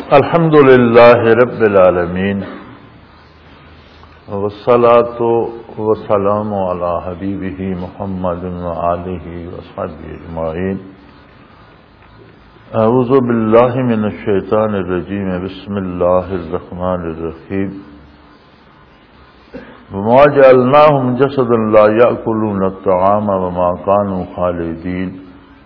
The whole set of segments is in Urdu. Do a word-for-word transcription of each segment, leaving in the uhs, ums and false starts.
الحمد للہ رب العالمین والصلاۃ والسلام علی حبیبہ محمد وآلہ وصحبہ اجمعین. اعوذ باللہ من الشیطان الرجیم. بسم اللہ الرحمن الرحیم. وما جعلناہم جسدا لا یأکلون الطعام وما کانوا خالدین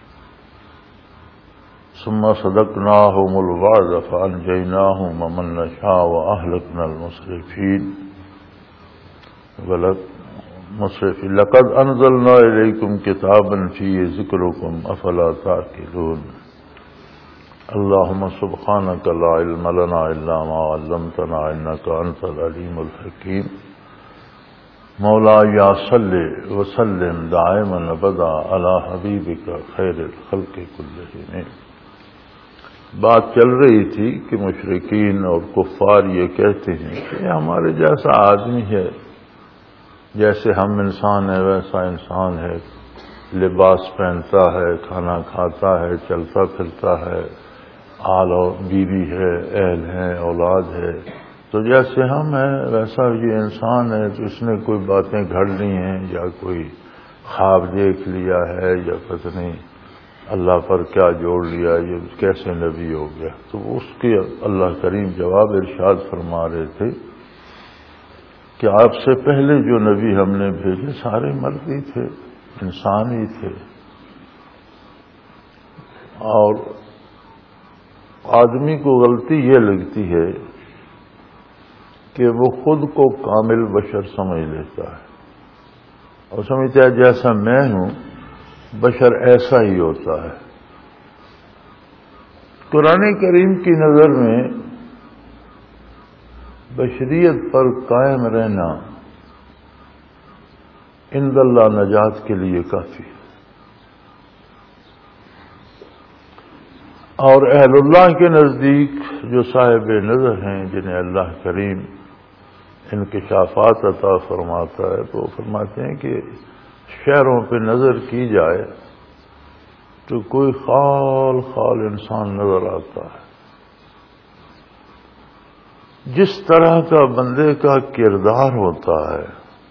ثم صدقناهم الوعد فأنجيناهم ومن نشاء وأهلكنا المسرفين. مسرفين لقد أنزلنا إليكم كتابا فيه ذكركم أفلا تعقلون. اللهم سبحانك لا علم لنا إلا ما علمتنا إنك أنت العليم الحكيم. مولاي صل وسلم دائما أبدا على حبيبك خير الخلق كلهم. بات چل رہی تھی کہ مشرکین اور کفار یہ کہتے ہیں کہ ہمارے جیسا آدمی ہے، جیسے ہم انسان ہے ویسا انسان ہے، لباس پہنتا ہے، کھانا کھاتا ہے، چلتا پھرتا ہے، آل اور بیوی ہے، اہل ہے، اولاد ہے، تو جیسے ہم ہیں ویسا یہ انسان ہے. تو اس نے کوئی باتیں گھڑ لی ہیں یا کوئی خواب دیکھ لیا ہے یا پتہ نہیں اللہ پر کیا جوڑ لیا، یہ کیسے نبی ہو گیا. تو اس کے اللہ کریم جواب ارشاد فرما رہے تھے کہ آپ سے پہلے جو نبی ہم نے بھیجے سارے مرد ہی تھے، انسان ہی تھے، اور آدمی کو غلطی یہ لگتی ہے کہ وہ خود کو کامل بشر سمجھ لیتا ہے اور سمجھتا ہے جیسا میں ہوں بشر ایسا ہی ہوتا ہے. قرآن کریم کی نظر میں بشریت پر قائم رہنا عند اللہ نجات کے لیے کافی ہے، اور اہل اللہ کے نزدیک جو صاحب نظر ہیں جنہیں اللہ کریم انکشافات عطا فرماتا ہے تو فرماتے ہیں کہ شہروں پہ نظر کی جائے تو کوئی خال خال انسان نظر آتا ہے. جس طرح کا بندے کا کردار ہوتا ہے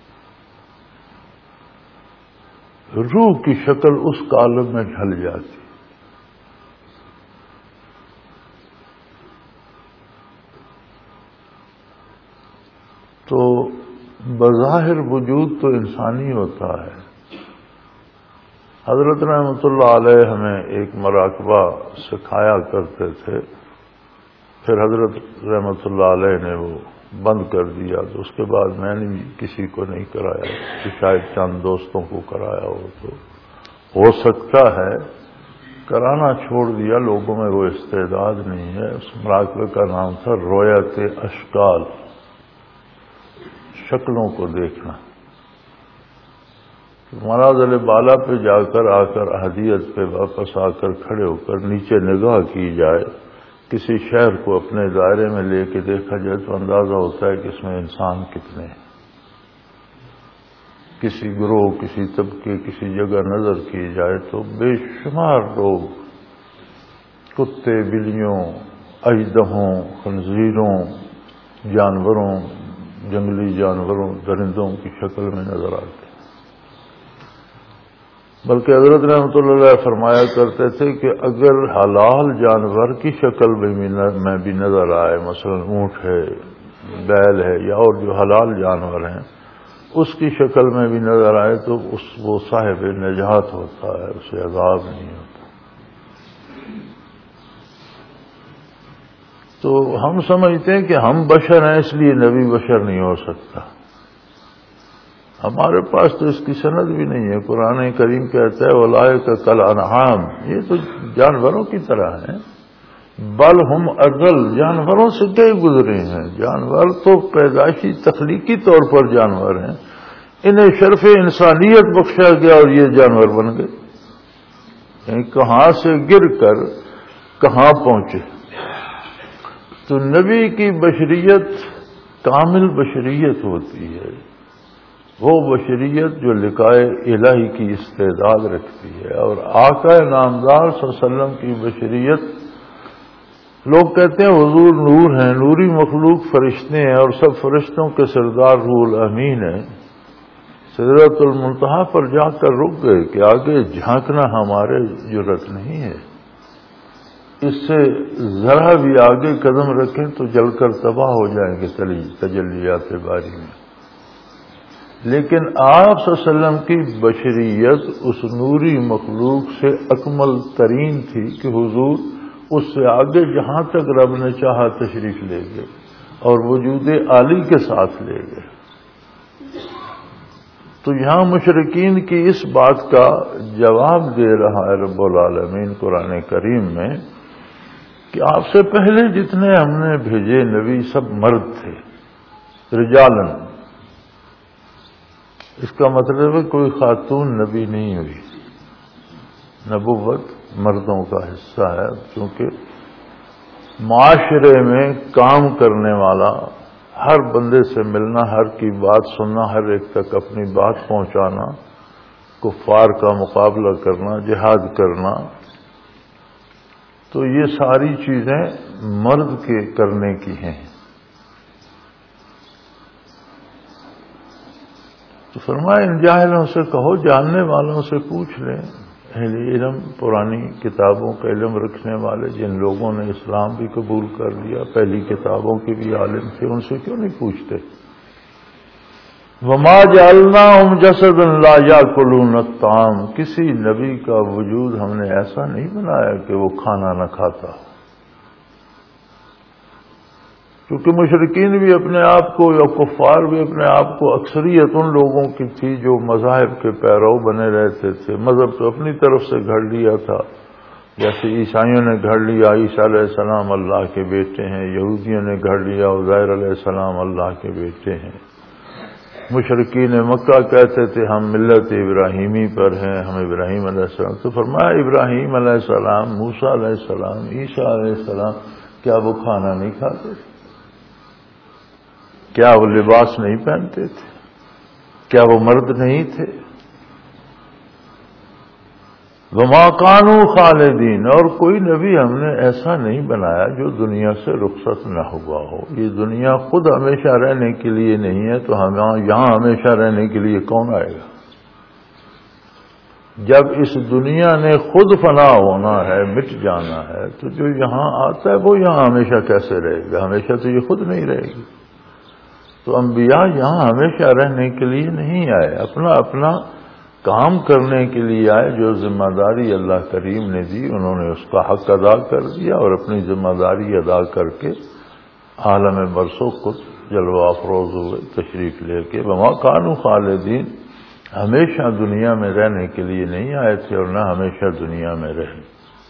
روح کی شکل اس کالم میں ڈھل جاتی. تو بظاہر وجود تو انسانی ہوتا ہے. حضرت رحمۃ اللہ علیہ ہمیں ایک مراقبہ سکھایا کرتے تھے، پھر حضرت رحمۃ اللہ علیہ نے وہ بند کر دیا، تو اس کے بعد میں نے کسی کو نہیں کرایا، کہ شاید چند دوستوں کو کرایا ہو تو ہو سکتا ہے کرانا چھوڑ دیا، لوگوں میں وہ استعداد نہیں ہے. اس مراقبے کا نام تھا رویت اشکال، شکلوں کو دیکھنا. منازل بالا پہ جا کر آ کر احدیت پہ واپس آ کر کھڑے ہو کر نیچے نگاہ کی جائے، کسی شہر کو اپنے دائرے میں لے کے دیکھا جائے تو اندازہ ہوتا ہے کہ اس میں انسان کتنے ہیں. کسی گروہ، کسی طبقے، کسی جگہ نظر کی جائے تو بے شمار لوگ کتے، بلیوں، اژدہوں، خنزیروں، جانوروں، جنگلی جانوروں، درندوں کی شکل میں نظر آتے ہیں. بلکہ حضرت رحمۃ اللہ علیہ فرمایا کرتے تھے کہ اگر حلال جانور کی شکل میں بھی نظر آئے، مثلا اونٹ ہے، بیل ہے، یا اور جو حلال جانور ہیں اس کی شکل میں بھی نظر آئے تو اس وہ صاحب نجات ہوتا ہے، اسے عذاب نہیں ہوتا. تو ہم سمجھتے ہیں کہ ہم بشر ہیں اس لیے نبی بشر نہیں ہو سکتا. ہمارے پاس تو اس کی سند بھی نہیں ہے. قرآن کریم کہتا ہے اولئک کالانعام، یہ تو جانوروں کی طرح ہیں. بل ہم اضل، جانوروں سے کئی گزرے ہیں. جانور تو پیدائشی تخلیقی طور پر جانور ہیں، انہیں شرف انسانیت بخشا گیا اور یہ جانور بن گئے. یعنی کہاں سے گر کر کہاں پہنچے. تو نبی کی بشریت کامل بشریت ہوتی ہے، وہ بشریت جو لقائے الہی کی استعداد رکھتی ہے. اور آقا نامدار صلی اللہ علیہ وسلم کی بشریت لوگ کہتے ہیں حضور نور ہیں، نوری مخلوق فرشتے ہیں اور سب فرشتوں کے سردار روح الامین ہیں، سدرۃ المنتہا پر جا کر رک گئے کہ آگے جھانکنا ہمارے جرأت نہیں ہے، اس سے ذرا بھی آگے قدم رکھیں تو جل کر تباہ ہو جائیں گے تجلیات باری میں۔ لیکن آپ صلی اللہ علیہ وسلم کی بشریت اس نوری مخلوق سے اکمل ترین تھی کہ حضور اس سے آگے جہاں تک رب نے چاہا تشریف لے گئے اور وجود عالی کے ساتھ لے گئے۔ تو یہاں مشرکین کی اس بات کا جواب دے رہا ہے رب العالمین قرآن کریم میں کہ آپ سے پہلے جتنے ہم نے بھیجے نبی سب مرد تھے، رجالن۔ اس کا مطلب ہے کوئی خاتون نبی نہیں ہوئی، نبوت مردوں کا حصہ ہے، کیونکہ معاشرے میں کام کرنے والا، ہر بندے سے ملنا، ہر کی بات سننا، ہر ایک تک اپنی بات پہنچانا، کفار کا مقابلہ کرنا، جہاد کرنا، تو یہ ساری چیزیں مرد کے کرنے کی ہیں۔ تو فرمایا ان جاہلوں سے کہو، جاننے والوں سے پوچھ لیں، اہل علم، پرانی کتابوں کا علم رکھنے والے، جن لوگوں نے اسلام بھی قبول کر لیا، پہلی کتابوں کے بھی عالم تھے، ان سے کیوں نہیں پوچھتے؟ وَمَا جَعَلْنَاهُمْ جَسَدًا لَا يَأْكُلُونَ الطَّعَامَ، کسی نبی کا وجود ہم نے ایسا نہیں بنایا کہ وہ کھانا نہ کھاتا ہو۔ کیونکہ مشرکین بھی اپنے آپ کو، یا کفار بھی اپنے آپ کو، اکثریت ان لوگوں کی تھی جو مذاہب کے پیرو بنے رہتے تھے، مذہب تو اپنی طرف سے گھڑ لیا تھا، جیسے عیسائیوں نے گھڑ لیا عیسیٰ علیہ السلام اللہ کے بیٹے ہیں، یہودیوں نے گھڑ لیا عزیر علیہ السلام اللہ کے بیٹے ہیں، مشرکین مکہ کہتے تھے ہم ملت ابراہیمی پر ہیں، ہم ابراہیم علیہ السلام، تو فرمایا ابراہیم علیہ السلام، موسیٰ علیہ السلام، عیسیٰ علیہ السلام، کیا وہ کھانا نہیں کھاتے تھے؟ کیا وہ لباس نہیں پہنتے تھے؟ کیا وہ مرد نہیں تھے؟ وما كانوا خالدین، اور کوئی نبی ہم نے ایسا نہیں بنایا جو دنیا سے رخصت نہ ہوا ہو۔ یہ دنیا خود ہمیشہ رہنے کے لیے نہیں ہے، تو ہم یہاں ہمیشہ رہنے کے لیے کون آئے گا؟ جب اس دنیا نے خود فنا ہونا ہے، مٹ جانا ہے، تو جو یہاں آتا ہے وہ یہاں ہمیشہ کیسے رہے گا؟ ہمیشہ تو یہ خود نہیں رہے گی۔ تو انبیاء یہاں ہمیشہ رہنے کے لیے نہیں آئے، اپنا اپنا کام کرنے کے لیے آئے، جو ذمہ داری اللہ کریم نے دی انہوں نے اس کا حق ادا کر دیا، اور اپنی ذمہ داری ادا کر کے عالم برسوں کو جلوہ افروز ہوئے تشریف لے کے۔ وما كانوا خالدین، ہمیشہ دنیا میں رہنے کے لیے نہیں آئے تھے اور نہ ہمیشہ دنیا میں رہیں۔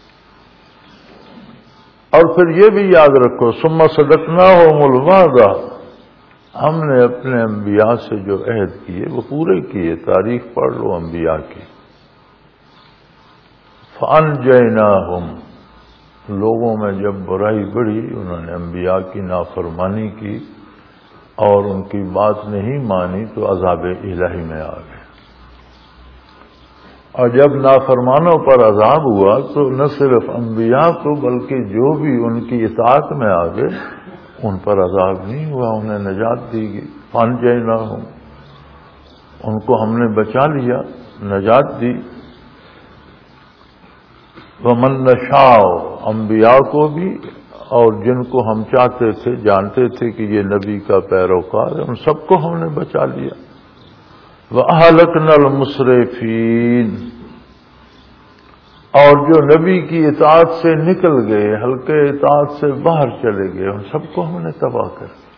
اور پھر یہ بھی یاد رکھو، ثم صدقناہم الوعد، ہم نے اپنے انبیاء سے جو عہد کیے وہ پورے کیے۔ تاریخ پڑھ لو انبیاء کی۔ فَأَنْجَيْنَاهُمْ، لوگوں میں جب برائی بڑھی، انہوں نے انبیاء کی نافرمانی کی اور ان کی بات نہیں مانی، تو عذاب الہی میں آ گئے۔ اور جب نافرمانوں پر عذاب ہوا تو نہ صرف انبیاء کو بلکہ جو بھی ان کی اطاعت میں آ گئے ان پر عذاب نہیں ہوا، انہیں نجات دی گئی۔ فَأَنْجَيْنَاهُمْ، ان کو ہم نے بچا لیا، نجات دی۔ وَمَن نَّشَاءُ، انبیاء کو بھی اور جن کو ہم چاہتے تھے، جانتے تھے کہ یہ نبی کا پیروکار ہے، ان سب کو ہم نے بچا لیا۔ وَأَهْلَكْنَا الْمُسْرِفِينَ، اور جو نبی کی اطاعت سے نکل گئے، حلقے اطاعت سے باہر چلے گئے، ان سب کو ہم نے تباہ کر دیا۔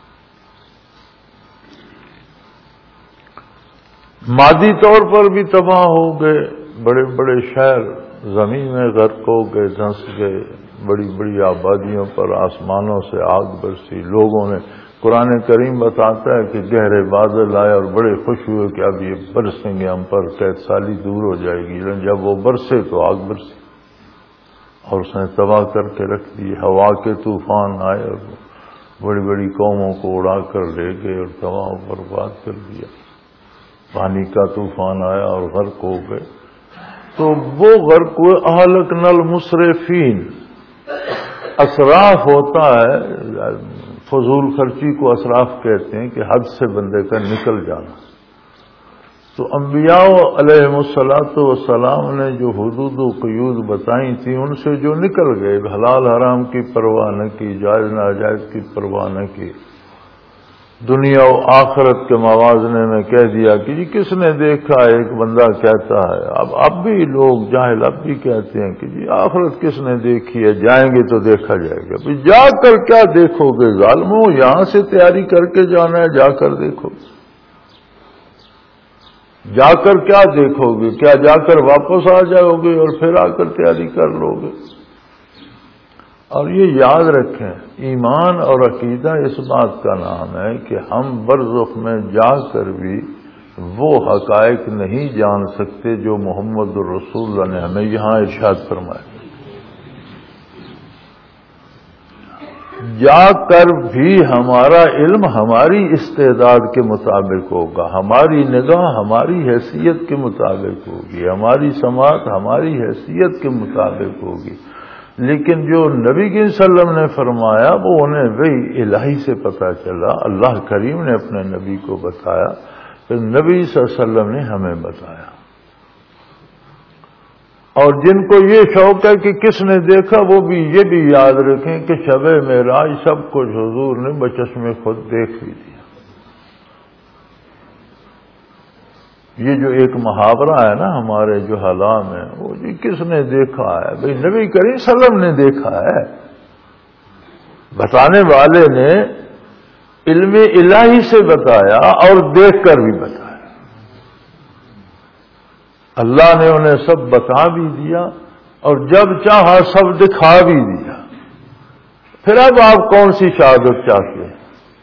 مادی طور پر بھی تباہ ہو گئے، بڑے بڑے شہر زمین میں غرق ہو گئے، دھنس گئے، بڑی بڑی آبادیوں پر آسمانوں سے آگ برسی، لوگوں نے، قرآن کریم بتاتا ہے کہ گہرے بادل آئے اور بڑے خوش ہوئے کہ اب یہ برسیں گے ہم پر، قید سالی دور ہو جائے گی، لیکن جب وہ برسے تو آگ برسی اور اس نے تباہ کر کے رکھ دی۔ ہوا کے طوفان آئے اور بڑی بڑی قوموں کو اڑا کر لے گئے اور تباہ و برباد کر دیا۔ پانی کا طوفان آیا اور غرق ہو گئے، تو وہ غرق ہوئے۔ اہلکنا المسرفین، اسراف ہوتا ہے، فضول خرچی کو اسراف کہتے ہیں کہ حد سے بندے کا نکل جانا. تو انبیاء علیہم الصلاۃ والسلام نے جو حدود و قیود بتائی تھیں ان سے جو نکل گئے، حلال حرام کی پرواہ نہ کی، جائز ناجائز کی پرواہ نہ کی، دنیا و آخرت کے موازنے میں کہہ دیا کہ جی کس نے دیکھا. ایک بندہ کہتا ہے، اب اب بھی لوگ جاہل اب بھی کہتے ہیں کہ جی آخرت کس نے دیکھی ہے، جائیں گے تو دیکھا جائے گا. بھئی جا کر کیا دیکھو گے ظالموں، یہاں سے تیاری کر کے جانا ہے، جا کر دیکھو. جا کر کیا دیکھو گے؟ کیا جا کر واپس آ جاؤ گے اور پھر آ کر تیاری کر لو گے؟ اور یہ یاد رکھیں، ایمان اور عقیدہ اس بات کا نام ہے کہ ہم برزخ میں جا کر بھی وہ حقائق نہیں جان سکتے جو محمد الرسول اللہ نے ہمیں یہاں ارشاد فرمائے. جا کر بھی ہمارا علم ہماری استعداد کے مطابق ہوگا، ہماری نگاہ ہماری حیثیت کے مطابق ہوگی، ہماری سماعت ہماری حیثیت کے مطابق ہوگی. لیکن جو نبی صلی اللہ علیہ وسلم نے فرمایا وہ انہیں وہی الہی سے پتہ چلا، اللہ کریم نے اپنے نبی کو بتایا، پھر نبی صلی اللہ علیہ وسلم نے ہمیں بتایا. اور جن کو یہ شوق ہے کہ کس نے دیکھا، وہ بھی یہ بھی یاد رکھیں کہ شب معراج سب کچھ حضور نے بچشم خود دیکھ بھی دیا. یہ جو ایک محاورہ ہے نا ہمارے جو حالات میں، وہ جی کس نے دیکھا ہے، بھئی نبی کریم صلی اللہ علیہ وسلم نے دیکھا ہے. بتانے والے نے علم الہی سے بتایا اور دیکھ کر بھی بتایا. اللہ نے انہیں سب بتا بھی دیا اور جب چاہا سب دکھا بھی دیا. پھر اب آپ کون سی شہادت چاہتے ہیں؟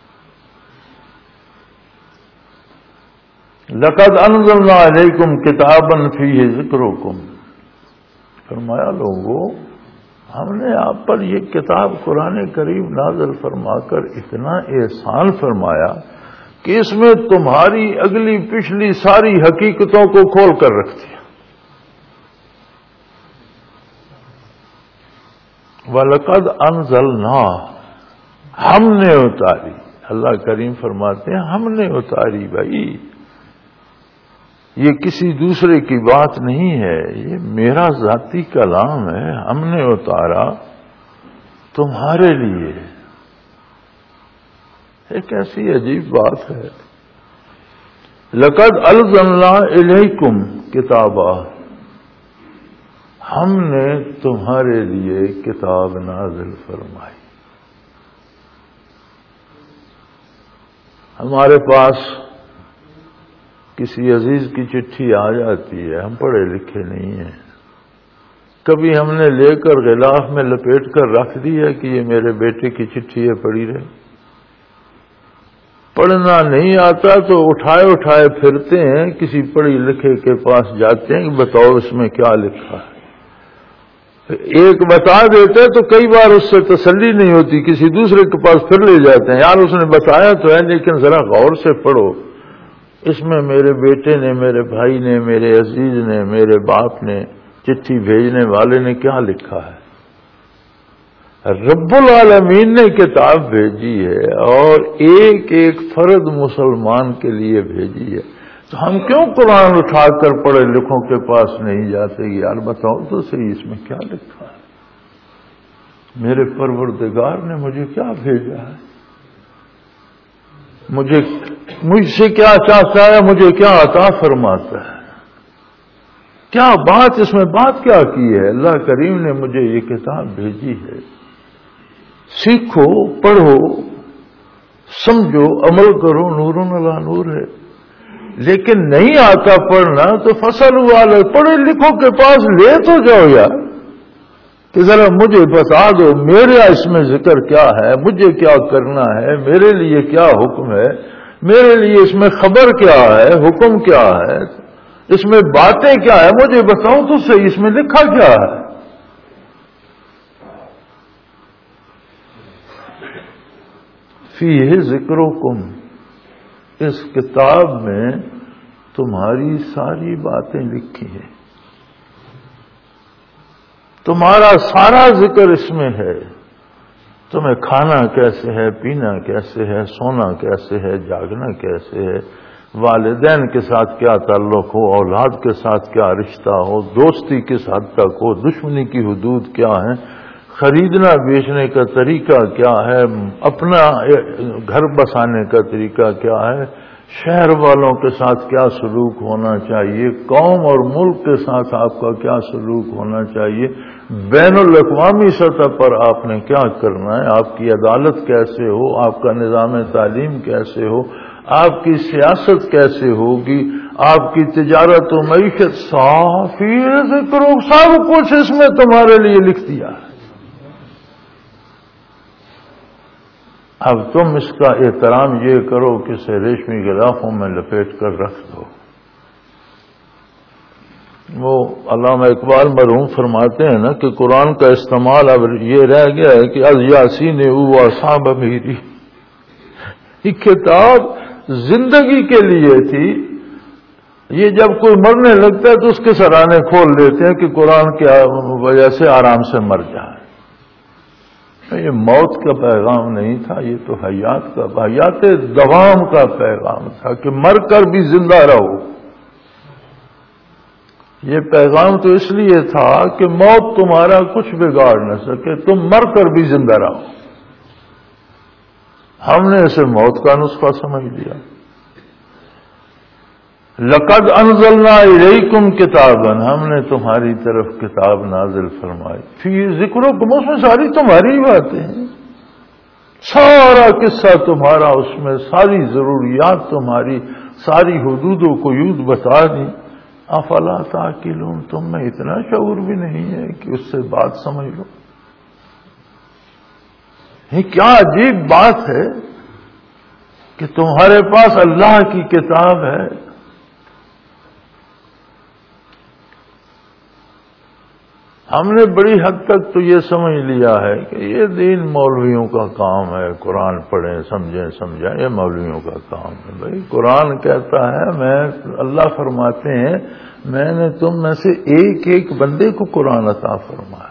لقد انزلنا علیکم کتابا فیہ ذکرکم، فرمایا لوگوں ہم نے آپ پر یہ کتاب قرآن کریم نازل فرما کر اتنا احسان فرمایا کہ اس میں تمہاری اگلی پچھلی ساری حقیقتوں کو کھول کر رکھ دیا. وَلَقَدْ أَنزَلْنَا، ہم نے اتاری. اللہ کریم فرماتے ہیں ہم نے اتاری. بھائی یہ کسی دوسرے کی بات نہیں ہے، یہ میرا ذاتی کلام ہے، ہم نے اتارا تمہارے لیے. ایک ایسی عجیب بات ہے. لقد انزلنا الیکم کتابا، ہم نے تمہارے لیے کتاب نازل فرمائی. ہمارے پاس کسی عزیز کی چٹھی آ جاتی ہے، ہم پڑھے لکھے نہیں ہیں، کبھی ہم نے لے کر غلاف میں لپیٹ کر رکھ دی ہے کہ یہ میرے بیٹے کی چٹھی ہے پڑھی رہے. پڑھنا نہیں آتا تو اٹھائے اٹھائے پھرتے ہیں، کسی پڑھی لکھے کے پاس جاتے ہیں کہ بتاؤ اس میں کیا لکھا ہے. ایک بتا دیتے تو کئی بار اس سے تسلی نہیں ہوتی، کسی دوسرے کے پاس پھر لے جاتے ہیں، یار اس نے بتایا تو ہے لیکن ذرا غور سے پڑھو، اس میں میرے بیٹے نے، میرے بھائی نے، میرے عزیز نے، میرے باپ نے، چٹھی بھیجنے والے نے کیا لکھا ہے. رب العالمین نے کتاب بھیجی ہے اور ایک ایک فرد مسلمان کے لیے بھیجی ہے، تو ہم کیوں قرآن اٹھا کر پڑھے لکھوں کے پاس نہیں جاتے؟ یار بتاؤ تو صحیح اس میں کیا لکھا ہے، میرے پروردگار نے مجھے کیا بھیجا ہے، مجھے مجھ سے کیا چاہتا ہے، مجھے کیا عطا فرماتا ہے، کیا بات اس میں بات کیا کی ہے. اللہ کریم نے مجھے یہ کتاب بھیجی ہے، سیکھو، پڑھو، سمجھو، عمل کرو، نور علی نور ہے. لیکن نہیں آتا پڑھنا تو فصل والے پڑھے لکھوں کے پاس لے تو جاؤ یار، کہ ذرا مجھے بتا دو میرا اس میں ذکر کیا ہے، مجھے کیا کرنا ہے، میرے لیے کیا حکم ہے، میرے لیے اس میں خبر کیا ہے، حکم کیا ہے، اس میں باتیں کیا ہے، مجھے بتاؤ تو صحیح اس میں لکھا کیا ہے. فیہ ذکرکم، اس کتاب میں تمہاری ساری باتیں لکھی ہیں، تمہارا سارا ذکر اس میں ہے. تمہیں کھانا کیسے ہے، پینا کیسے ہے، سونا کیسے ہے، جاگنا کیسے ہے، والدین کے ساتھ کیا تعلق ہو، اولاد کے ساتھ کیا رشتہ ہو، دوستی کس حد تک ہو، دشمنی کی حدود کیا ہیں، خریدنا بیچنے کا طریقہ کیا ہے، اپنا گھر بسانے کا طریقہ کیا ہے، شہر والوں کے ساتھ کیا سلوک ہونا چاہیے، قوم اور ملک کے ساتھ آپ کا کیا سلوک ہونا چاہیے، بین الاقوامی سطح پر آپ نے کیا کرنا ہے، آپ کی عدالت کیسے ہو، آپ کا نظام تعلیم کیسے ہو، آپ کی سیاست کیسے ہوگی، آپ کی تجارت و معیشت، صافی ذکر سب کچھ اس میں تمہارے لیے لکھ دیا ہے۔ اب تم اس کا احترام یہ کرو کہ اسے ریشمی غلافوں میں لپیٹ کر رکھ دو۔ وہ علامہ اقبال مرحوم فرماتے ہیں نا کہ قرآن کا استعمال اب یہ رہ گیا ہے کہ از یاسین او اصحاب میری، یہ کتاب زندگی کے لیے تھی، یہ جب کوئی مرنے لگتا ہے تو اس کے سرانے کھول دیتے ہیں کہ قرآن کی وجہ سے آرام سے مر جائے۔ یہ موت کا پیغام نہیں تھا، یہ تو حیات کا، حیات دوام کا پیغام تھا کہ مر کر بھی زندہ رہو۔ یہ پیغام تو اس لیے تھا کہ موت تمہارا کچھ بگاڑ نہ سکے، تم مر کر بھی زندہ رہو۔ ہم نے اسے موت کا نسخہ سمجھ لیا۔ لقد انزلنا الیکم کتابا، ہم نے تمہاری طرف کتاب نازل فرمائی، فی ذکرکم، اس میں ساری تمہاری باتیں ہیں، سارا قصہ تمہارا، اس میں ساری ضروریات تمہاری، ساری حدود و قیود بتا دی۔ افلا تعقلون، تم میں اتنا شعور بھی نہیں ہے کہ اس سے بات سمجھ لو۔ یہ کیا عجیب بات ہے کہ تمہارے پاس اللہ کی کتاب ہے، ہم نے بڑی حد تک تو یہ سمجھ لیا ہے کہ یہ دین مولویوں کا کام ہے، قرآن پڑھیں سمجھیں سمجھائیں، یہ مولویوں کا کام ہے۔ بھائی قرآن کہتا ہے، میں اللہ فرماتے ہیں میں نے تم میں سے ایک ایک بندے کو قرآن عطا فرمایا۔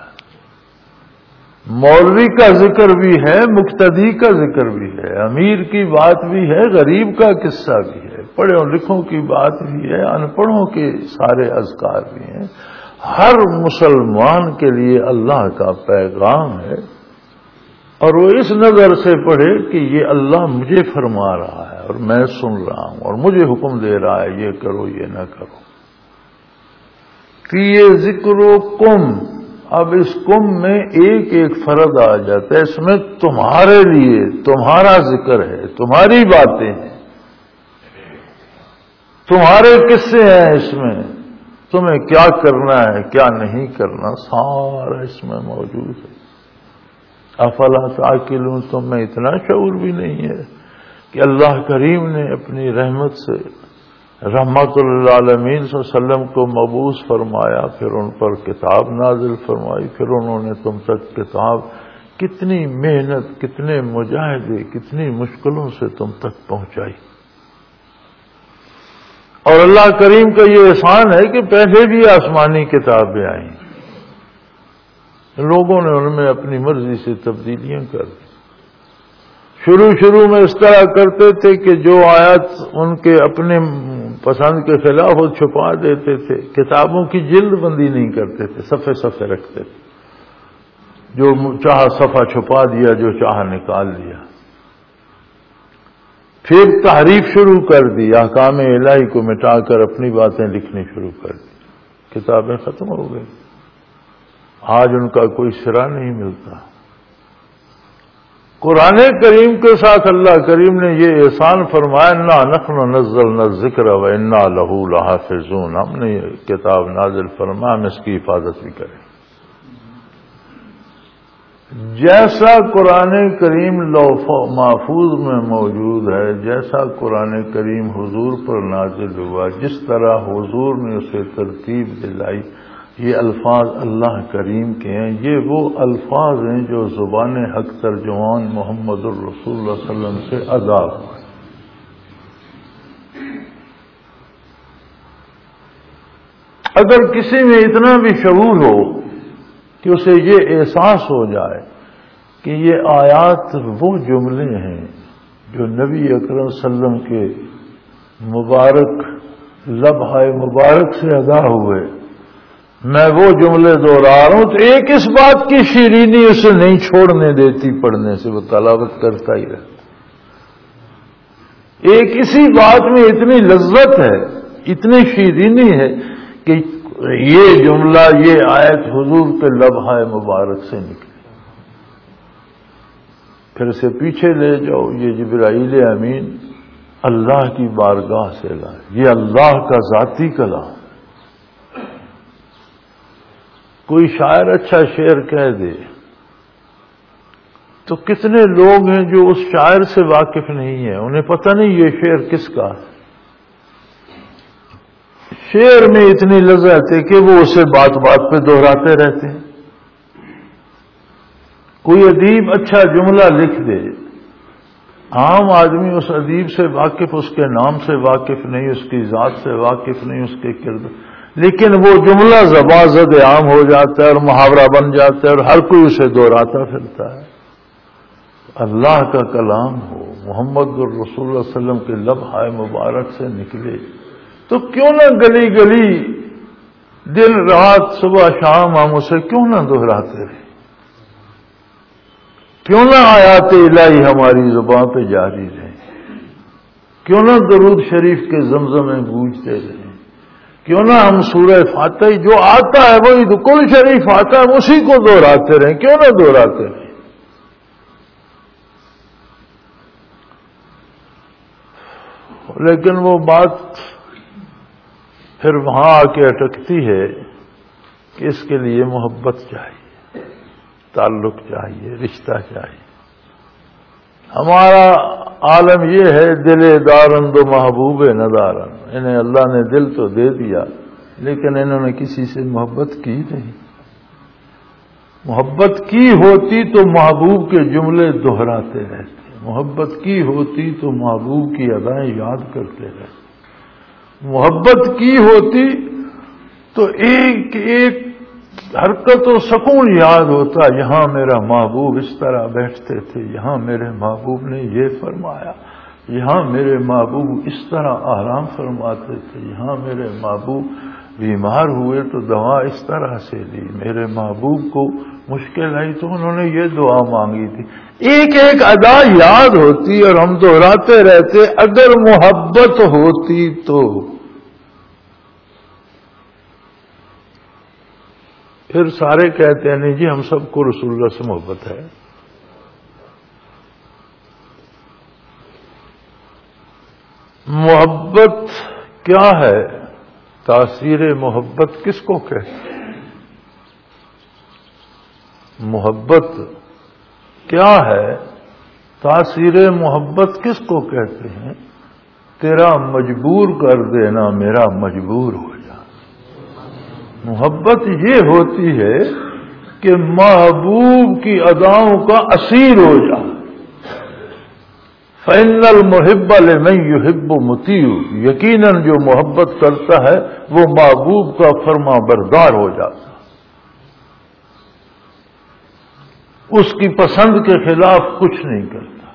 مولوی کا ذکر بھی ہے، مقتدی کا ذکر بھی ہے، امیر کی بات بھی ہے، غریب کا قصہ بھی ہے، پڑھوں لکھوں کی بات بھی ہے، ان پڑھوں کے سارے اذکار بھی ہیں۔ ہر مسلمان کے لیے اللہ کا پیغام ہے، اور وہ اس نظر سے پڑھے کہ یہ اللہ مجھے فرما رہا ہے اور میں سن رہا ہوں اور مجھے حکم دے رہا ہے یہ کرو یہ نہ کرو۔ کہ یہ ذکر و کم، اب اس کم میں ایک ایک فرد آ جاتا ہے، اس میں تمہارے لیے تمہارا ذکر ہے، تمہاری باتیں ہیں، تمہارے قصے ہیں، اس میں تمہیں کیا کرنا ہے کیا نہیں کرنا سارا اس میں موجود ہے۔ افلا تعقلون، تم میں اتنا شعور بھی نہیں ہے کہ اللہ کریم نے اپنی رحمت سے رحمت للعالمین صلی اللہ علیہ وسلم کو مبعوث فرمایا، پھر ان پر کتاب نازل فرمائی، پھر انہوں نے تم تک کتاب، کتنی محنت، کتنے مجاہدے، کتنی مشکلوں سے تم تک پہنچائی۔ اور اللہ کریم کا یہ احسان ہے کہ پہلے بھی آسمانی کتابیں آئیں، لوگوں نے ان میں اپنی مرضی سے تبدیلیاں کر دی۔ شروع شروع میں اس طرح کرتے تھے کہ جو آیت ان کے اپنے پسند کے خلاف وہ چھپا دیتے تھے، کتابوں کی جلد بندی نہیں کرتے تھے، صفحے صفحے رکھتے تھے، جو چاہا صفحہ چھپا دیا، جو چاہا نکال دیا۔ پھر تحریف شروع کر دی، احکام الہی کو مٹا کر اپنی باتیں لکھنی شروع کر دی، کتابیں ختم ہو گئی، آج ان کا کوئی سرا نہیں ملتا۔ قرآن کریم کے ساتھ اللہ کریم نے یہ احسان فرمایا، انا نحن نزلنا الذکر وانا لہ لحافظون، ہم نے یہ کتاب نازل فرمایا، ہم اس کی حفاظت بھی کریں۔ جیسا قرآن کریم لوح محفوظ میں موجود ہے، جیسا قرآن کریم حضور پر نازل ہوا، جس طرح حضور نے اسے ترتیب دلائی، یہ الفاظ اللہ کریم کے ہیں، یہ وہ الفاظ ہیں جو زبان حق ترجمان محمد الرسول اللہ صلی اللہ علیہ وسلم سے ادا ہوئے۔ اگر کسی میں اتنا بھی شعور ہو کہ اسے یہ احساس ہو جائے کہ یہ آیات وہ جملے ہیں جو نبی اکرم صلی اللہ علیہ وسلم کے مبارک لبھائے مبارک سے ادا ہوئے. میں وہ جملے دوہرا رہا ہوں تو ایک اس بات کی شیرینی اسے نہیں چھوڑنے دیتی پڑھنے سے، وہ تلاوت کرتا ہی رہتا. ایک اسی بات میں اتنی لذت ہے، اتنی شیرینی ہے کہ یہ جملہ، یہ آیت حضور کے لبھائے مبارک سے نکلی. پھر اسے پیچھے لے جاؤ، یہ جبرائیل امین اللہ کی بارگاہ سے لائے، یہ اللہ کا ذاتی کلام. کوئی شاعر اچھا شعر کہہ دے تو کتنے لوگ ہیں جو اس شاعر سے واقف نہیں ہیں، انہیں پتہ نہیں یہ شعر کس کا ہے. شعر میں اتنی لذت ہے کہ وہ اسے بات بات پہ دہراتے رہتے ہیں. کوئی ادیب اچھا جملہ لکھ دے، عام آدمی اس ادیب سے واقف، اس کے نام سے واقف نہیں، اس کی ذات سے واقف نہیں، اس کے کردار، لیکن وہ جملہ زبان زد عام ہو جاتا ہے اور محاورہ بن جاتا ہے اور ہر کوئی اسے دہراتا پھرتا ہے. اللہ کا کلام ہو، محمد الرسول اللہ علیہ وسلم کے لبھائے مبارک سے نکلے تو کیوں نہ گلی گلی دن رات صبح شام ہم اسے کیوں نہ دہراتے رہے، کیوں نہ آیات الہی ہماری زبان پہ جاری رہے، کیوں نہ درود شریف کے زمزمیں گونجتے رہے، کیوں نہ ہم سورہ فاتحہ جو آتا ہے وہی تو کل شریف آتا ہے اسی کو دہراتے رہیں، کیوں نہ دہراتے رہیں. لیکن وہ بات پھر وہاں آ کے اٹکتی ہے کہ اس کے لیے محبت چاہیے، تعلق چاہیے، رشتہ چاہیے. ہمارا عالم یہ ہے دل دارند و محبوب ندارن، انہیں اللہ نے دل تو دے دیا لیکن انہوں نے کسی سے محبت کی نہیں. محبت کی ہوتی تو محبوب کے جملے دہراتے رہتے، محبت کی ہوتی تو محبوب کی ادائیں یاد کرتے رہتے، محبت کی ہوتی تو ایک ایک حرکت و سکون یاد ہوتا. یہاں میرا محبوب اس طرح بیٹھتے تھے، یہاں میرے محبوب نے یہ فرمایا، یہاں میرے محبوب اس طرح آرام فرماتے تھے، یہاں میرے محبوب بیمار ہوئے تو دوا اس طرح سے لی، میرے محبوب کو مشکل آئی تو انہوں نے یہ دعا مانگی تھی. ایک ایک ادا یاد ہوتی اور ہم دہراتے رہتے. اگر محبت ہوتی تو پھر سارے کہتے ہیں نہیں جی ہم سب کو رسول اللہ سے محبت ہے. محبت کیا ہے؟ تاثیر محبت کس کو کہتے ہیں؟ محبت کیا ہے؟ تاثیر محبت کس کو کہتے ہیں؟ تیرا مجبور کر دینا میرا مجبور ہو جا. محبت یہ ہوتی ہے کہ محبوب کی اداؤں کا اسیر ہو جا. فَإِنَّ الْمُحِبَّ لِمَن يُحِبُّ مُطِيعٌ، یقیناً جو محبت کرتا ہے وہ محبوب کا فرما بردار ہو جاتا، اس کی پسند کے خلاف کچھ نہیں کرتا.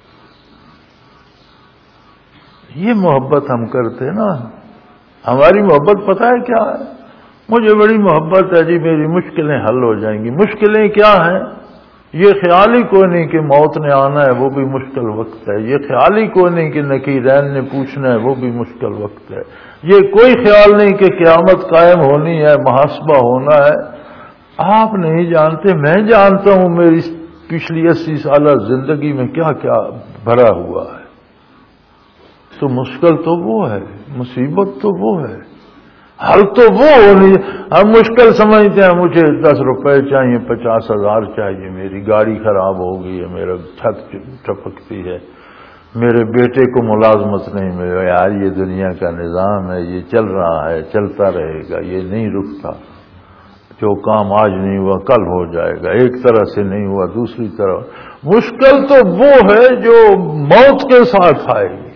یہ محبت ہم کرتے نا. ہماری محبت پتہ ہے کیا ہے؟ مجھے بڑی محبت ہے جی میری مشکلیں حل ہو جائیں گی. مشکلیں کیا ہیں؟ یہ خیال ہی کوئی نہیں کہ موت نے آنا ہے وہ بھی مشکل وقت ہے. یہ خیال ہی کوئی نہیں کہ نکیرین نے پوچھنا ہے وہ بھی مشکل وقت ہے. یہ کوئی خیال نہیں کہ قیامت قائم ہونی ہے، محاسبہ ہونا ہے. آپ نہیں جانتے، میں جانتا ہوں میری پچھلی اسی سالہ زندگی میں کیا کیا بھرا ہوا ہے. تو مشکل تو وہ ہے، مصیبت تو وہ ہے، حل تو وہ ہونی. ہم مشکل سمجھتے ہیں مجھے دس روپے چاہیے، پچاس ہزار چاہیے، میری گاڑی خراب ہو گئی ہے، میرا چھت ٹپکتی ہے، میرے بیٹے کو ملازمت نہیں ملے. یار یہ دنیا کا نظام ہے، یہ چل رہا ہے، چلتا رہے گا، یہ نہیں رکتا. جو کام آج نہیں ہوا کل ہو جائے گا، ایک طرح سے نہیں ہوا دوسری طرح. مشکل تو وہ ہے جو موت کے ساتھ آئے گی.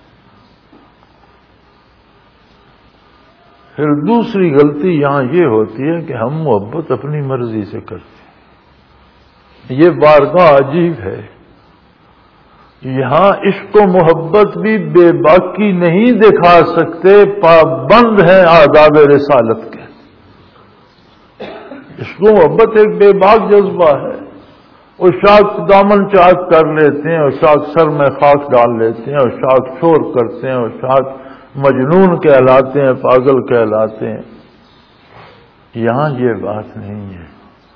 پھر دوسری غلطی یہاں یہ ہوتی ہے کہ ہم محبت اپنی مرضی سے کرتے ہیں. یہ بارگاہ عجیب ہے. یہاں عشق و محبت بھی بے باکی نہیں دکھا سکتے، پابند ہیں آداب رسالت کے. عشق و محبت ایک بے باک جذبہ ہے. وہ شاخ دامن چاک کر لیتے ہیں، اور شاخ سر میں خاک ڈال لیتے ہیں، اور شاخ شور کرتے ہیں، اور شاخ مجنون کہلاتے ہیں، پاگل کہلاتے ہیں. یہاں یہ بات نہیں ہے.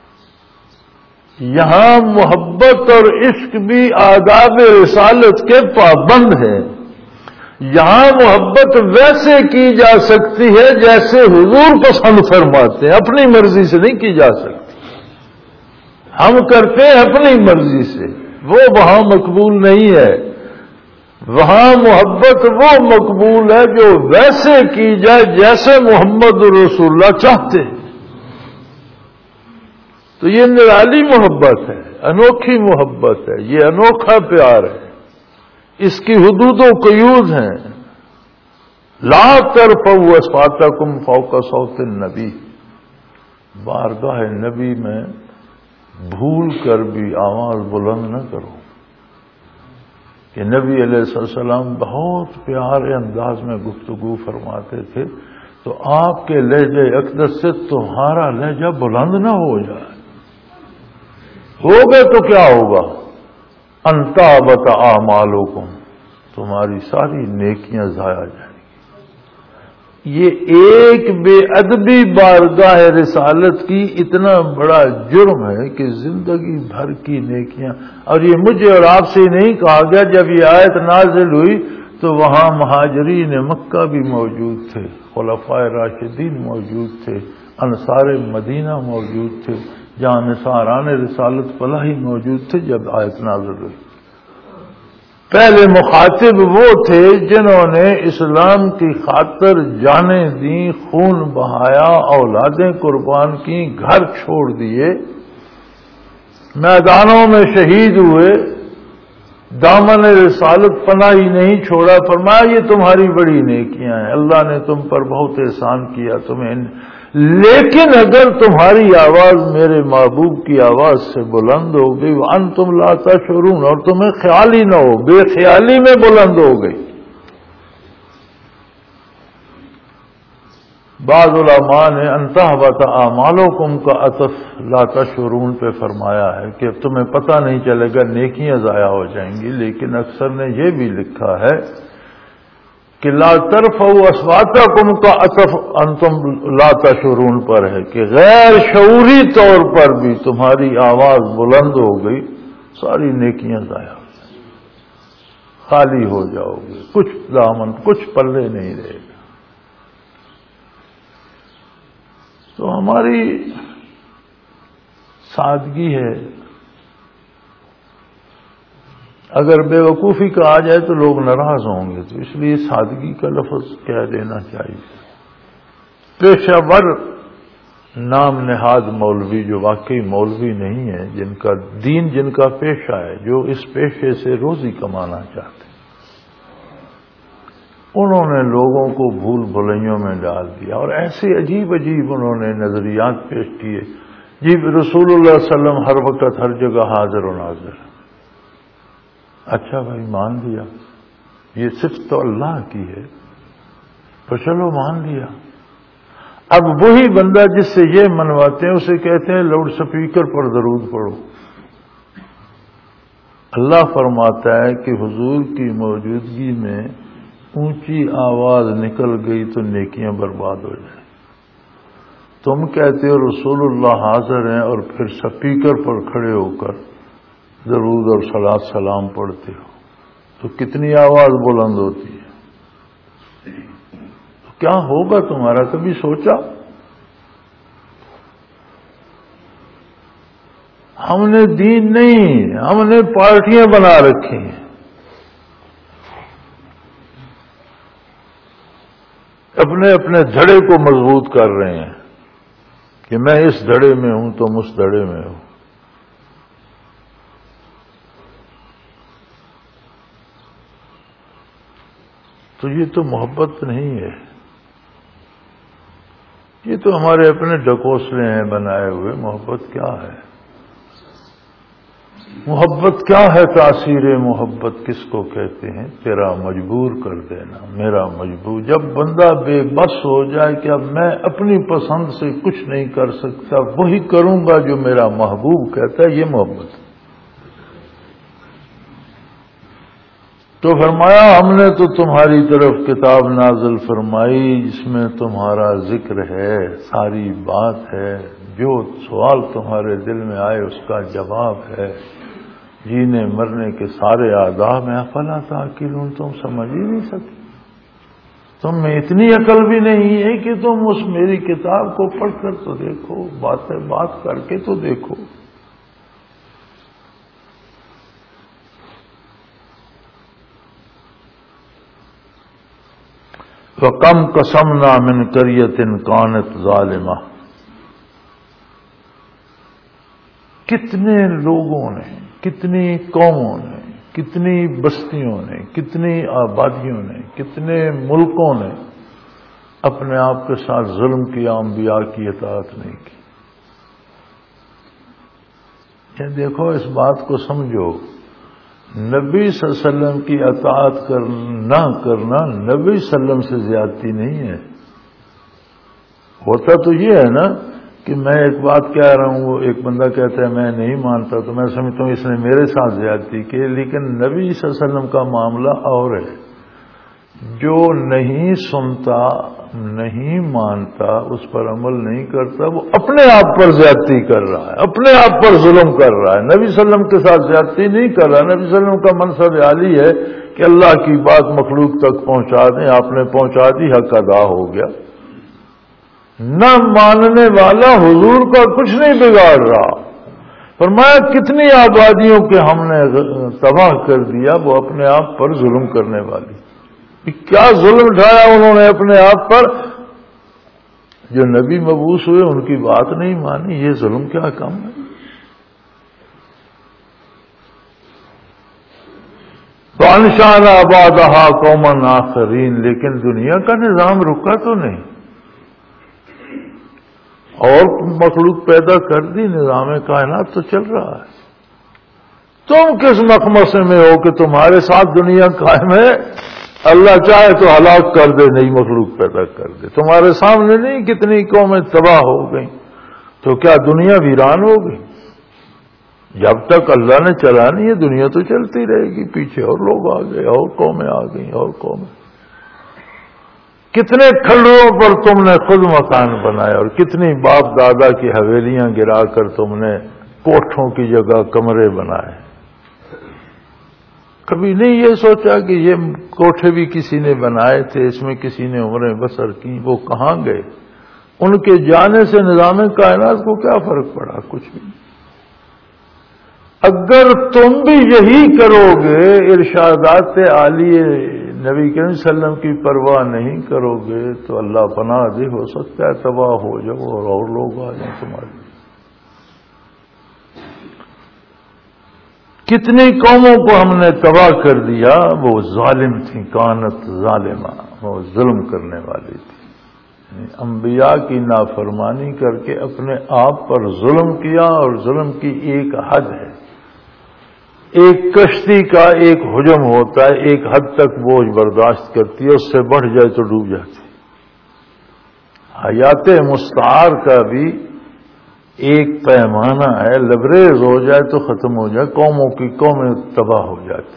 یہاں محبت اور عشق بھی آداب رسالت کے پابند ہیں. یہاں محبت ویسے کی جا سکتی ہے جیسے حضور پسند فرماتے ہیں، اپنی مرضی سے نہیں کی جا سکتی. ہم کرتے ہیں اپنی مرضی سے، وہ وہاں مقبول نہیں ہے. وہاں محبت وہ مقبول ہے جو ویسے کی جائے جیسے محمد رسول اللہ چاہتے ہیں. تو یہ نرالی محبت ہے، انوکھی محبت ہے، یہ انوکھا پیار ہے. اس کی حدود و قیود ہیں. لا ترفعوا اصواتکم فوق صوت النبی. بارگاہ نبی میں بھول کر بھی آواز بلند نہ کرو. کہ نبی علیہ السلام بہت پیارے انداز میں گفتگو فرماتے تھے، تو آپ کے لہجہ اقدس سے تمہارا لہجہ بلند نہ ہو جائے. ہوگا تو کیا ہوگا؟ انتابت اعمالکم، تمہاری ساری نیکیاں ضائع جائیں گی. یہ ایک بے ادبی بارگاہ رسالت کی اتنا بڑا جرم ہے کہ زندگی بھر کی نیکیاں. اور یہ مجھے اور آپ سے نہیں کہا گیا. جب یہ آیت نازل ہوئی تو وہاں مہاجرین مکہ بھی موجود تھے، خلفائے راشدین موجود تھے، انصار مدینہ موجود تھے، جہاں نثاران رسالت فلاحی موجود تھے. جب آیت نازل ہوئی، پہلے مخاطب وہ تھے جنہوں نے اسلام کی خاطر جانیں دیں، خون بہایا، اولادیں قربان کی، گھر چھوڑ دیے، میدانوں میں شہید ہوئے، دامن رسالت پناہی نہیں چھوڑا. فرمایا یہ تمہاری بڑی نیکیاں ہیں، اللہ نے تم پر بہت احسان کیا تمہیں. لیکن اگر تمہاری آواز میرے محبوب کی آواز سے بلند ہو گئی، وانتم لا تشعرون، اور تمہیں خیال ہی نہ ہو، بے خیالی میں بلند ہو گئی. بعض علماء نے انتہبت اعمالکم کا عطف لا تشعرون پہ فرمایا ہے کہ تمہیں پتہ نہیں چلے گا، نیکیاں ضائع ہو جائیں گی. لیکن اکثر نے یہ بھی لکھا ہے کہ لا ترفعوا اصواتکم کا عطف انتم لا تشعرون پر ہے، کہ غیر شعوری طور پر بھی تمہاری آواز بلند ہو گئی، ساری نیکیاں ضائع ہو جائیں گی، خالی ہو جاؤ گے، کچھ دامن کچھ پلے نہیں رہے گا. تو ہماری سادگی ہے. اگر بے وقوفی کا آ جائے تو لوگ ناراض ہوں گے، تو اس لیے سادگی کا لفظ کہہ دینا چاہیے. پیشہ ور نام نہاد مولوی جو واقعی مولوی نہیں ہے، جن کا دین جن کا پیشہ ہے، جو اس پیشے سے روزی کمانا چاہتے ہیں، انہوں نے لوگوں کو بھول بھلائیوں میں ڈال دیا اور ایسے عجیب عجیب انہوں نے نظریات پیش کیے. جی رسول اللہ صلی اللہ علیہ وسلم ہر وقت ہر جگہ حاضر و ناظر. اچھا بھائی مان لیا، یہ صفت تو اللہ کی ہے، تو چلو مان لیا. اب وہی بندہ جس سے یہ منواتے ہیں اسے کہتے ہیں لاؤڈ سپیکر پر درود پڑھو. اللہ فرماتا ہے کہ حضور کی موجودگی میں اونچی آواز نکل گئی تو نیکیاں برباد ہو جائیں. تم کہتے ہو رسول اللہ حاضر ہیں اور پھر سپیکر پر کھڑے ہو کر درود اور صلاۃ سلام پڑھتے ہو، تو کتنی آواز بلند ہوتی ہے. تو کیا ہوگا تمہارا کبھی سوچا؟ ہم نے دین نہیں، ہم نے پارٹیاں بنا رکھی ہیں. اپنے اپنے دھڑے کو مضبوط کر رہے ہیں کہ میں اس دھڑے میں ہوں تم اس دھڑے میں ہو. تو یہ تو محبت نہیں ہے، یہ تو ہمارے اپنے ڈکوسلے ہیں بنائے ہوئے. محبت کیا ہے؟ محبت کیا ہے؟ تاثیر محبت کس کو کہتے ہیں؟ تیرا مجبور کر دینا، میرا مجبور. جب بندہ بے بس ہو جائے کہ اب میں اپنی پسند سے کچھ نہیں کر سکتا، وہی کروں گا جو میرا محبوب کہتا ہے، یہ محبت. تو فرمایا ہم نے تو تمہاری طرف کتاب نازل فرمائی جس میں تمہارا ذکر ہے، ساری بات ہے، جو سوال تمہارے دل میں آئے اس کا جواب ہے، جینے مرنے کے سارے آداب ہیں. افلا تعقلون، تم سمجھ ہی نہیں سکتے، تم میں اتنی عقل بھی نہیں ہے کہ تم اس میری کتاب کو پڑھ کر تو دیکھو، باتیں بات کر کے تو دیکھو. وَكَمْ قَسَمْنَا مِنْ قَرْيَةٍ كَانَتْ ظَالِمَةً، کتنے لوگوں نے، کتنی قوموں نے، کتنی بستیوں نے، کتنی آبادیوں نے، کتنے ملکوں نے اپنے آپ کے ساتھ ظلم کیا، انبیاء کی اطاعت نہیں کی. یہ دیکھو، اس بات کو سمجھو، نبی صلی اللہ علیہ وسلم کی اطاعت کرنا کرنا نبی صلی اللہ علیہ وسلم سے زیادتی نہیں ہے. ہوتا تو یہ ہے نا کہ میں ایک بات کہہ رہا ہوں، وہ ایک بندہ کہتا ہے میں نہیں مانتا، تو میں سمجھتا ہوں اس نے میرے ساتھ زیادتی کی. لیکن نبی صلی اللہ علیہ وسلم کا معاملہ اور ہے. جو نہیں سنتا، نہیں مانتا، اس پر عمل نہیں کرتا، وہ اپنے آپ پر زیادتی کر رہا ہے، اپنے آپ پر ظلم کر رہا ہے. نبی صلی اللہ علیہ وسلم کے ساتھ زیادتی نہیں کر رہا. نبی صلی اللہ علیہ وسلم کا منصب عالی ہے کہ اللہ کی بات مخلوق تک پہنچا دیں. آپ نے پہنچا دی، حق ادا ہو گیا. نہ ماننے والا حضور کا کچھ نہیں بگاڑ رہا. فرمایا کتنی آبادیوں کے ہم نے تباہ کر دیا، وہ اپنے آپ پر ظلم کرنے والی. کیا ظلم اٹھایا انہوں نے اپنے آپ پر؟ جو نبی مبعوث ہوئے ان کی بات نہیں مانی. یہ ظلم کیا کم ہے؟ وَأَنشَأْنَا بَعْدَهَا قَوْمًا آخَرِينَ، لیکن دنیا کا نظام رکا تو نہیں، اور مخلوق پیدا کر دی، نظام کائنات تو چل رہا ہے. تم کس مخمصے میں ہو کہ تمہارے ساتھ دنیا قائم ہے؟ اللہ چاہے تو ہلاک کر دے، نئی مخلوق پیدا کر دے. تمہارے سامنے نہیں کتنی قومیں تباہ ہو گئیں، تو کیا دنیا ویران ہو گئی؟ جب تک اللہ نے چلانی ہے دنیا تو چلتی رہے گی. پیچھے اور لوگ آ گئے، اور قومیں آ گئیں، اور قومیں. کتنے کھلڑوں پر تم نے خود مکان بنائے، اور کتنی باپ دادا کی حویلیاں گرا کر تم نے کوٹھوں کی جگہ کمرے بنائے. کبھی نہیں یہ سوچا کہ یہ کوٹھے بھی کسی نے بنائے تھے، اس میں کسی نے عمریں بسر کی. وہ کہاں گئے؟ ان کے جانے سے نظام کائنات کو کیا فرق پڑا؟ کچھ بھی. اگر تم بھی یہی کرو گے، ارشادات عالی نبی کریم صلی اللہ علیہ وسلم کی پرواہ نہیں کرو گے، تو اللہ پناہ دے ہو سکتا ہے تباہ ہو جاؤ اور اور لوگ آ جائیں تمہارے. کتنی قوموں کو ہم نے تباہ کر دیا، وہ ظالم تھیں. کانت ظالمہ، وہ ظلم کرنے والی تھی. انبیاء کی نافرمانی کر کے اپنے آپ پر ظلم کیا، اور ظلم کی ایک حد ہے. ایک کشتی کا ایک حجم ہوتا ہے، ایک حد تک بوجھ برداشت کرتی ہے، اس سے بڑھ جائے تو ڈوب جاتی. حیات مستعار کا بھی ایک پیمانہ ہے، لبریز ہو جائے تو ختم ہو جائے. قوموں کی قومیں تباہ ہو جاتی.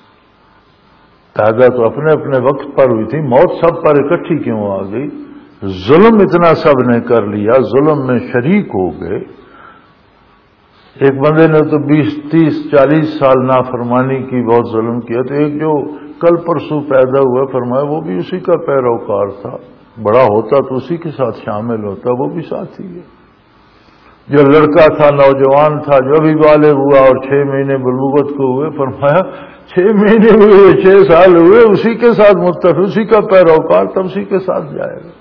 پیدا تو اپنے اپنے وقت پر ہوئی تھی، موت سب پر اکٹھی کیوں آ گئی؟ ظلم اتنا سب نے کر لیا، ظلم میں شریک ہو گئے. ایک بندے نے تو بیس تیس چالیس سال نافرمانی کی، بہت ظلم کیا. تو ایک جو کل پرسوں پیدا ہوا، فرمایا وہ بھی اسی کا پیروکار تھا. بڑا ہوتا تو اسی کے ساتھ شامل ہوتا، وہ بھی ساتھ ہی ہے. جو لڑکا تھا، نوجوان تھا، جو بھی بالغ ہوا اور چھ مہینے بلوغت کو ہوئے، فرمایا چھ مہینے ہوئے، چھ سال ہوئے، اسی کے ساتھ متفق، اسی کا پیروکار، تب اسی کے ساتھ جائے گا.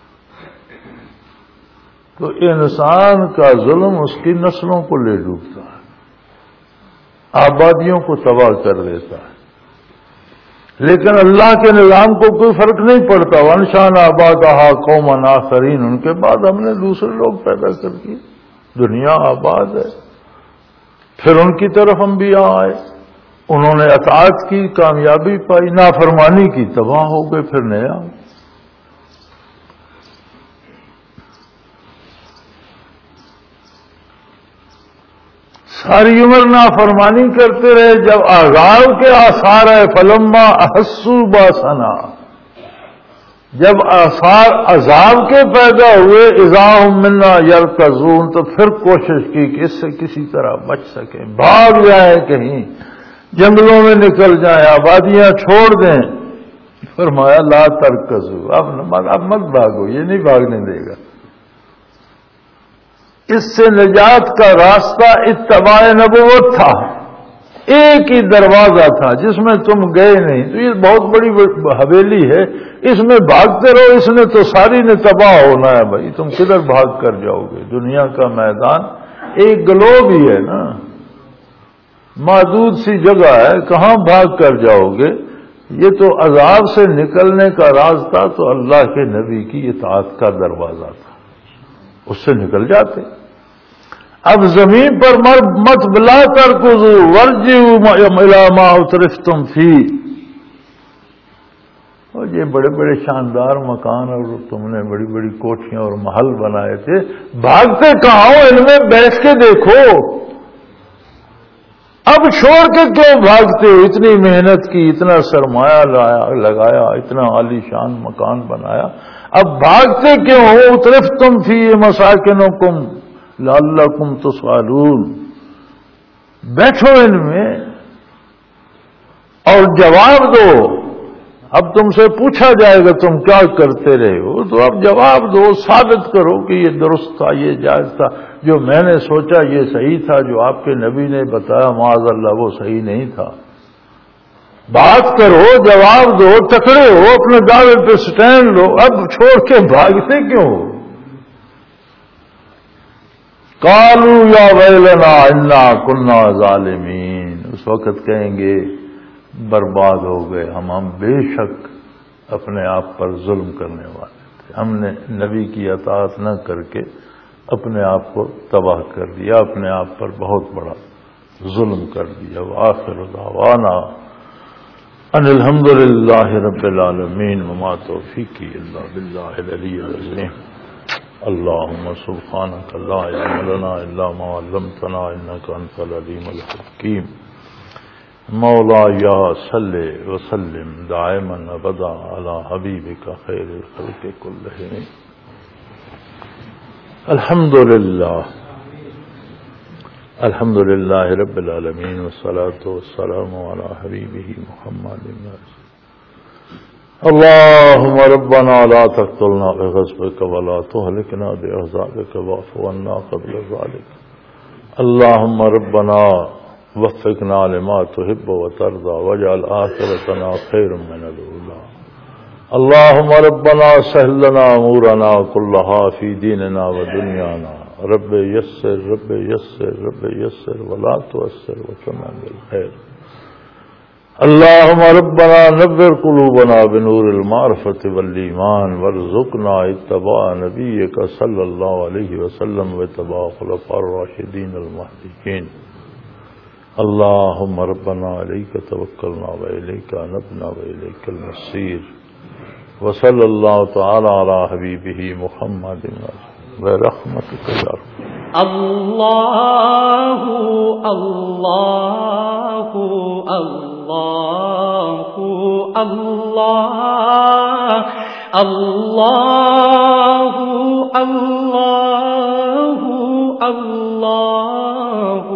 تو انسان کا ظلم اس کی نسلوں کو لے ڈوبتا ہے، آبادیوں کو تباہ کر دیتا ہے. لیکن اللہ کے نظام کو کوئی فرق نہیں پڑتا. وَأَنشَأْنَا بَعْدَهَا قَوْمًا آخَرِينَ، ان کے بعد ہم نے دوسرے لوگ پیدا کر دیے. دنیا آباد ہے. پھر ان کی طرف انبیاء آئے، انہوں نے اطاعت کی، کامیابی پائی، نافرمانی کی، تباہ ہو گئے، پھر نیا۔ ساری عمر نافرمانی کرتے رہے، جب عذاب کے آثار آئے فلما احسوا باسنا، جب آثار عذاب کے پیدا ہوئے اذا هم منا یرتضون، تو پھر کوشش کی کہ اس سے کسی طرح بچ سکیں، بھاگ جائیں، کہیں جنگلوں میں نکل جائیں، آبادیاں چھوڑ دیں۔ فرمایا لا ترکضوا، اب مت بھاگو، یہ نہیں بھاگنے دے گا۔ اس سے نجات کا راستہ اتباع نبوت تھا، ایک ہی دروازہ تھا جس میں تم گئے نہیں۔ تو یہ بہت بڑی حویلی ہے، اس میں بھاگتے رہو، اس نے تو ساری نے تباہ ہونا ہے بھائی، تم کدھر بھاگ کر جاؤ گے؟ دنیا کا میدان ایک گلوب ہی ہے نا، محدود سی جگہ ہے، کہاں بھاگ کر جاؤ گے؟ یہ تو عذاب سے نکلنے کا راستہ تو اللہ کے نبی کی اطاعت کا دروازہ تھا، اس سے نکل جاتے۔ اب زمین پر مت بلا ترکضوا وارجعوا الی ما اترفتم فیہ، اور یہ بڑے بڑے شاندار مکان اور تم نے بڑی بڑی کوٹھیاں اور محل بنائے تھے، بھاگتے کہاں ہو؟ ان میں بیٹھ کے دیکھو، اب چھوڑ کے کیوں بھاگتے ہو؟ اتنی محنت کی، اتنا سرمایہ لگایا، اتنا عالی شان مکان بنایا، اب بھاگتے کیوں ہو؟ اترفتم فی مساکنکم لعلکم تسألون، بیٹھو ان میں اور جواب دو۔ اب تم سے پوچھا جائے گا تم کیا کرتے رہے ہو، تو اب جواب دو، ثابت کرو کہ یہ درست تھا، یہ جائز تھا، جو میں نے سوچا یہ صحیح تھا، جو آپ کے نبی نے بتایا معاذ اللہ وہ صحیح نہیں تھا۔ بات کرو، جواب دو، تکڑے ہو، اپنے دعوے پہ سٹینڈ لو، اب چھوڑ کے بھاگتے کیوں ہو؟ قالوا یا ویلنا انا کنا ظالمین، اس وقت کہیں گے برباد ہو گئے ہم ہم بے شک اپنے آپ پر ظلم کرنے والے تھے، ہم نے نبی کی اطاعت نہ کر کے اپنے آپ کو تباہ کر دیا، اپنے آپ پر بہت بڑا ظلم کر دیا۔ وآخر دعوانا ان الحمد للہ رب العالمین، وما توفیقی الا باللہ العلی العظیم۔ اللهم سبحانك لا علم لنا الا ما علمتنا انك انت العليم الحكيم۔ مولاي صل وسلم دائما ابدا على حبيبك خير الخلق كلهم۔ الحمد لله الحمد لله رب العالمين، والصلاة والسلام على حبيبه محمد۔ اللهم ربنا لا تقتلنا بغضبك ولا تهلكنا بعذابك واعف عنا قبل ذلك۔ اللهم ربنا وفقنا لما تحب وترضى واجعل آخرتنا خيرا من الأولى۔ اللهم ربنا سهل لنا أمورنا كلها في ديننا ودنيانا، رب يسر رب يسر رب يسر ولا تؤسر وتمم بالخير۔ اللهم ربنا نور قلوبنا بنور المعرفة والإيمان، وارزقنا اتباع نبيك صلى الله عليه وسلم واتباع خلفاء الراشدين المهديين۔ اللهم ربنا عليك توكلنا وإليك أنبنا وإليك المصير، وصلى الله تعالى على حبيبه محمد برحمتك يا رب۔ اللہ اللہ اللہ اللہ اللہ اللہ اللہ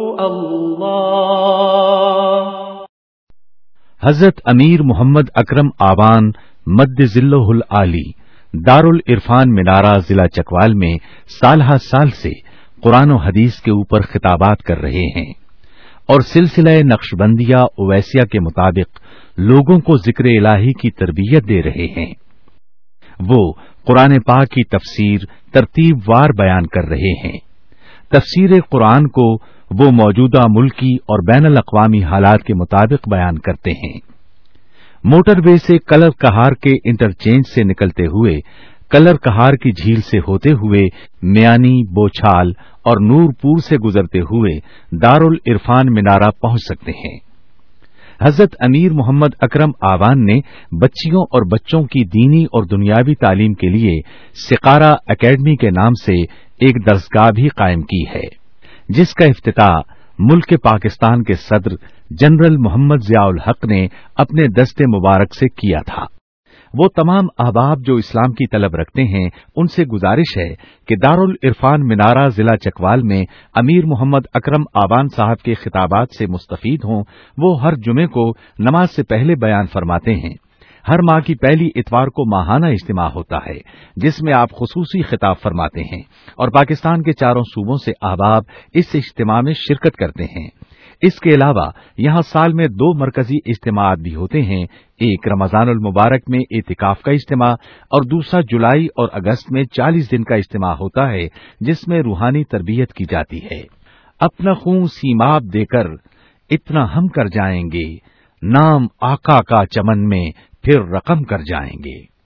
اللہ۔ حضرت امیر محمد اکرم آوان مد ذلہ العالی دار العرفان منارہ ضلع چکوال میں سالہ سال سے قرآن و حدیث کے اوپر خطابات کر رہے ہیں اور سلسلہ نقشبندیہ اویسیہ کے مطابق لوگوں کو ذکر الہی کی تربیت دے رہے ہیں۔ وہ قرآن پاک کی تفسیر ترتیب وار بیان کر رہے ہیں۔ تفسیر قرآن کو وہ موجودہ ملکی اور بین الاقوامی حالات کے مطابق بیان کرتے ہیں۔ موٹر وے سے کلر کہار کے انٹرچینج سے نکلتے ہوئے کلر کہار کی جھیل سے ہوتے ہوئے میانی، بوچھال اور نورپور سے گزرتے ہوئے دارالعرفان منارہ پہنچ سکتے ہیں۔ حضرت امیر محمد اکرم آوان نے بچیوں اور بچوں کی دینی اور دنیاوی تعلیم کے لیے سقارہ اکیڈمی کے نام سے ایک درسگاہ بھی قائم کی ہے، جس کا افتتاح ملک پاکستان کے صدر جنرل محمد ضیاء الحق نے اپنے دست مبارک سے کیا تھا۔ وہ تمام احباب جو اسلام کی طلب رکھتے ہیں ان سے گزارش ہے کہ دارالعرفان منارہ ضلع چکوال میں امیر محمد اکرم آوان صاحب کے خطابات سے مستفید ہوں۔ وہ ہر جمعے کو نماز سے پہلے بیان فرماتے ہیں۔ ہر ماہ کی پہلی اتوار کو ماہانہ اجتماع ہوتا ہے جس میں آپ خصوصی خطاب فرماتے ہیں اور پاکستان کے چاروں صوبوں سے احباب اس اجتماع میں شرکت کرتے ہیں۔ اس کے علاوہ یہاں سال میں دو مرکزی اجتماعات بھی ہوتے ہیں، ایک رمضان المبارک میں اعتکاف کا اجتماع اور دوسرا جولائی اور اگست میں چالیس دن کا اجتماع ہوتا ہے جس میں روحانی تربیت کی جاتی ہے۔ اپنا خون سیماب دے کر اتنا ہم کر جائیں گے، نام آقا کا چمن میں پھر رقم کر جائیں گے۔